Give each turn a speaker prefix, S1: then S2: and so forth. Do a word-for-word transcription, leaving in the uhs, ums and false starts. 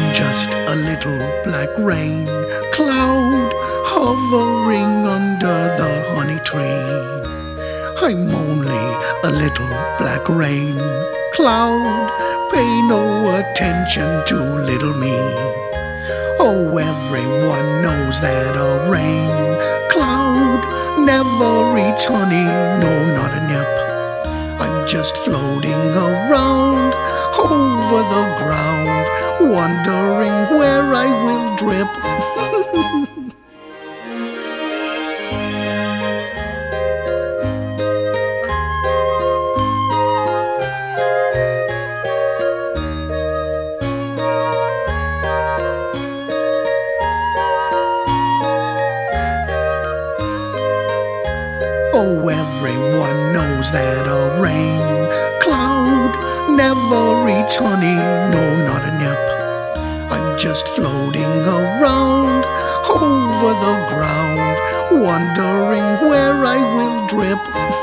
S1: I'm just a little black rain cloud hovering under the honey tree. I'm only a little black rain cloud, pay no attention to little me. Oh, everyone knows that a rain cloud never eats honey, no, not a nip. I'm just floating around over the ground, wondering where I will drip. Oh, everyone knows that a rain cloud never eats honey, no, not a nip. I'm just floating around over the ground, wondering where I will drip.